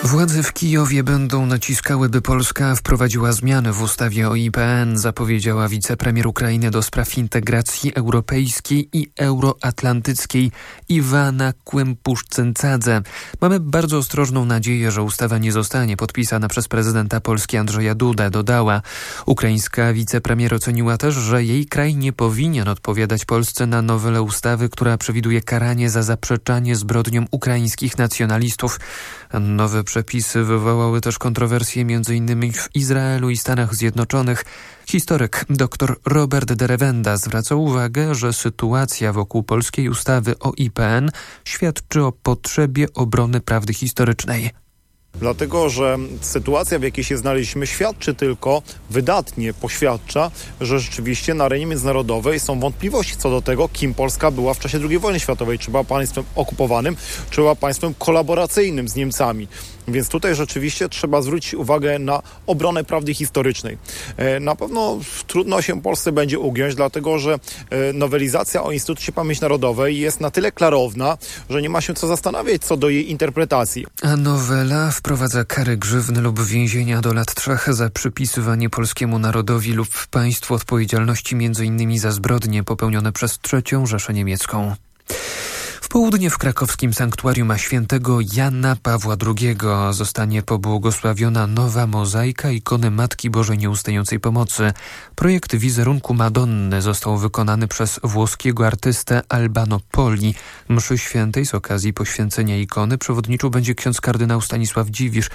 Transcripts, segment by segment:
Władze w Kijowie będą naciskały, by Polska wprowadziła zmiany w ustawie o IPN, zapowiedziała wicepremier Ukrainy do spraw integracji europejskiej i euroatlantyckiej Iwana Kłępusz-Cyncadze. Mamy bardzo ostrożną nadzieję, że ustawa nie zostanie podpisana przez prezydenta Polski Andrzeja Dudę, dodała. Ukraińska wicepremier oceniła też, że jej kraj nie powinien odpowiadać Polsce na nowelę ustawy, która przewiduje karanie za zaprzeczanie zbrodniom ukraińskich nacjonalistów. Nowe przepisy wywołały też kontrowersje m.in. w Izraelu i Stanach Zjednoczonych. Historyk dr Robert Derewenda zwraca uwagę, że sytuacja wokół polskiej ustawy o IPN świadczy o potrzebie obrony prawdy historycznej. Dlatego, że sytuacja, w jakiej się znaleźliśmy, świadczy tylko, wydatnie poświadcza, że rzeczywiście na arenie międzynarodowej są wątpliwości co do tego, kim Polska była w czasie II wojny światowej. Czy była państwem okupowanym, czy była państwem kolaboracyjnym z Niemcami. Więc tutaj rzeczywiście trzeba zwrócić uwagę na obronę prawdy historycznej. Na pewno trudno się Polsce będzie ugiąć, dlatego że nowelizacja o Instytucie Pamięci Narodowej jest na tyle klarowna, że nie ma się co zastanawiać co do jej interpretacji. A nowela wprowadza kary grzywny lub więzienia do lat 3 za przypisywanie polskiemu narodowi lub państwu odpowiedzialności m.in. za zbrodnie popełnione przez III Rzeszę Niemiecką. W południe w krakowskim sanktuarium świętego Jana Pawła II zostanie pobłogosławiona nowa mozaika ikony Matki Bożej Nieustającej Pomocy. Projekt wizerunku Madonny został wykonany przez włoskiego artystę Albano Poli. Mszy świętej z okazji poświęcenia ikony przewodniczył będzie ksiądz kardynał Stanisław Dziwisz,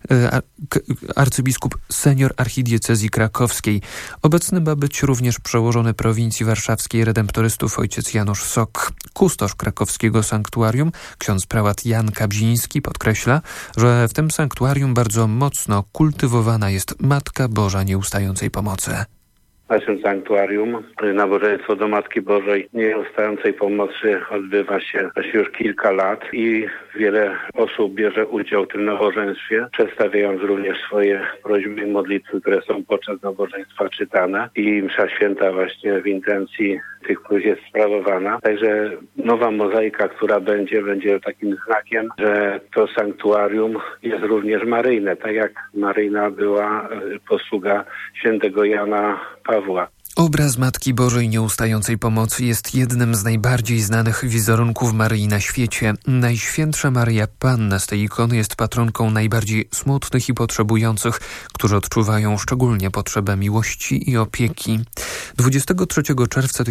arcybiskup senior archidiecezji krakowskiej. Obecny ma być również przełożony prowincji warszawskiej redemptorystów ojciec Janusz Sok. Kustosz krakowskiego sanktuarium, ksiądz prałat Jan Kabziński podkreśla, że w tym sanktuarium bardzo mocno kultywowana jest Matka Boża Nieustającej Pomocy. W naszym sanktuarium nabożeństwo do Matki Bożej Nieustającej Pomocy odbywa się już kilka lat i wiele osób bierze udział w tym nabożeństwie, przedstawiając również swoje prośby i modlitwy, które są podczas nabożeństwa czytane i msza święta właśnie w intencji tych próśb jest sprawowana. Także nowa mozaika, która będzie takim znakiem, że to sanktuarium jest również maryjne, tak jak maryjna była posługa świętego Jana Pawła. Obraz Matki Bożej Nieustającej Pomocy jest jednym z najbardziej znanych wizerunków Maryi na świecie. Najświętsza Maryja Panna z tej ikony jest patronką najbardziej smutnych i potrzebujących, którzy odczuwają szczególnie potrzebę miłości i opieki. 23 czerwca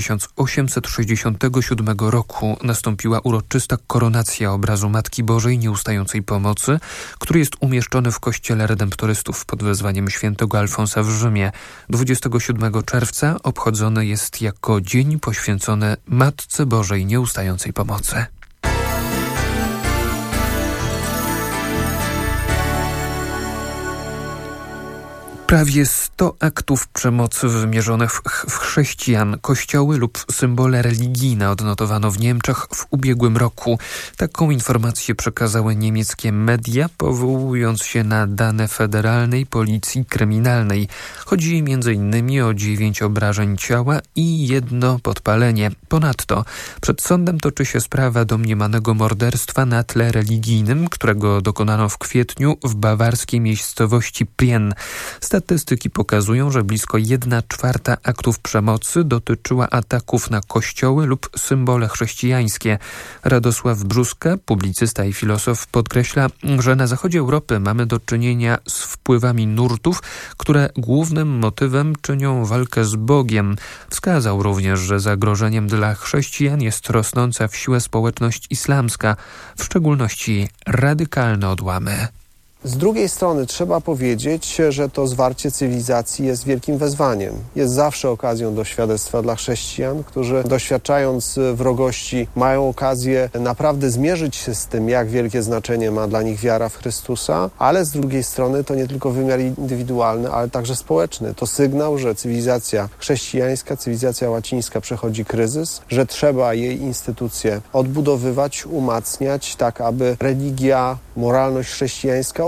1867 roku nastąpiła uroczysta koronacja obrazu Matki Bożej Nieustającej Pomocy, który jest umieszczony w kościele redemptorystów pod wezwaniem świętego Alfonsa w Rzymie. 27 czerwca obchodzony jest jako dzień poświęcony Matce Bożej Nieustającej Pomocy. Prawie 100 aktów przemocy wymierzonych w chrześcijan, kościoły lub symbole religijne odnotowano w Niemczech w ubiegłym roku. Taką informację przekazały niemieckie media, powołując się na dane Federalnej Policji Kryminalnej. Chodzi m.in. o 9 obrażeń ciała i 1 podpalenie. Ponadto przed sądem toczy się sprawa domniemanego morderstwa na tle religijnym, którego dokonano w kwietniu w bawarskiej miejscowości Prien. Statystyki pokazują, że blisko 1/4 aktów przemocy dotyczyła ataków na kościoły lub symbole chrześcijańskie. Radosław Brzóska, publicysta i filozof, podkreśla, że na zachodzie Europy mamy do czynienia z wpływami nurtów, które głównym motywem czynią walkę z Bogiem. Wskazał również, że zagrożeniem dla chrześcijan jest rosnąca w siłę społeczność islamska, w szczególności radykalne odłamy. Z drugiej strony trzeba powiedzieć, że to zwarcie cywilizacji jest wielkim wezwaniem. Jest zawsze okazją do świadectwa dla chrześcijan, którzy doświadczając wrogości mają okazję naprawdę zmierzyć się z tym, jak wielkie znaczenie ma dla nich wiara w Chrystusa, ale z drugiej strony to nie tylko wymiar indywidualny, ale także społeczny. To sygnał, że cywilizacja chrześcijańska, cywilizacja łacińska przechodzi kryzys, że trzeba jej instytucje odbudowywać, umacniać, tak aby religia, moralność chrześcijańska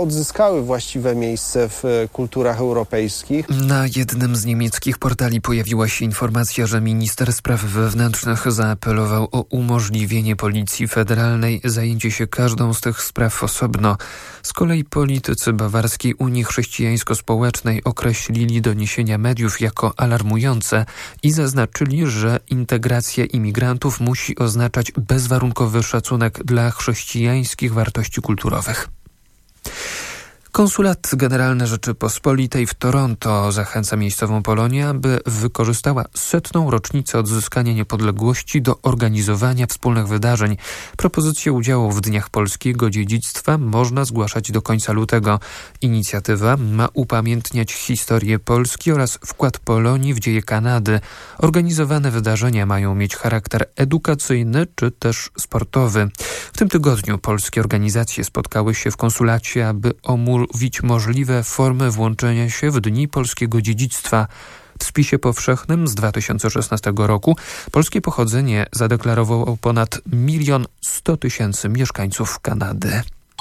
odzyskały właściwe miejsce w kulturach europejskich. Na jednym z niemieckich portali pojawiła się informacja, że minister spraw wewnętrznych zaapelował o umożliwienie Policji Federalnej zajęcie się każdą z tych spraw osobno. Z kolei politycy Bawarskiej Unii Chrześcijańsko-Społecznej określili doniesienia mediów jako alarmujące i zaznaczyli, że integracja imigrantów musi oznaczać bezwarunkowy szacunek dla chrześcijańskich wartości kulturowych. Konsulat Generalny Rzeczypospolitej w Toronto zachęca miejscową Polonię, aby wykorzystała 100. rocznicę odzyskania niepodległości do organizowania wspólnych wydarzeń. Propozycje udziału w Dniach Polskiego Dziedzictwa można zgłaszać do końca lutego. Inicjatywa ma upamiętniać historię Polski oraz wkład Polonii w dzieje Kanady. Organizowane wydarzenia mają mieć charakter edukacyjny czy też sportowy. W tym tygodniu polskie organizacje spotkały się w konsulacie, aby omówić możliwe formy włączenia się w Dni Polskiego Dziedzictwa. W spisie powszechnym z 2016 roku polskie pochodzenie zadeklarowało ponad 1 100 000 mieszkańców Kanady.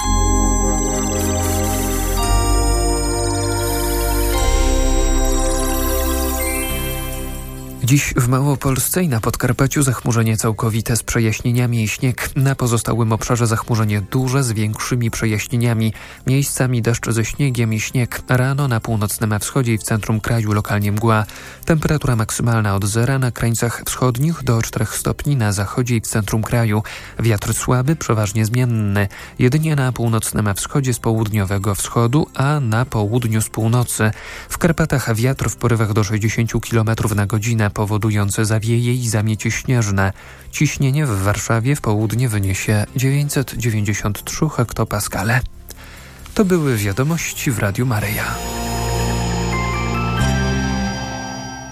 Dziś w Małopolsce i na Podkarpaciu zachmurzenie całkowite z przejaśnieniami i śnieg. Na pozostałym obszarze zachmurzenie duże z większymi przejaśnieniami. Miejscami deszcz ze śniegiem i śnieg. Rano na północnym wschodzie i w centrum kraju lokalnie mgła. Temperatura maksymalna od 0 na krańcach wschodnich do 4 stopni na zachodzie i w centrum kraju. Wiatr słaby, przeważnie zmienny. Jedynie na północnym wschodzie z południowego wschodu, a na południu z północy. W Karpatach wiatr w porywach do 60 km na godzinę, powodujące zawieje i zamiecie śnieżne. Ciśnienie w Warszawie w południe wyniesie 993 hektopaskale. To były wiadomości w Radiu Maryja.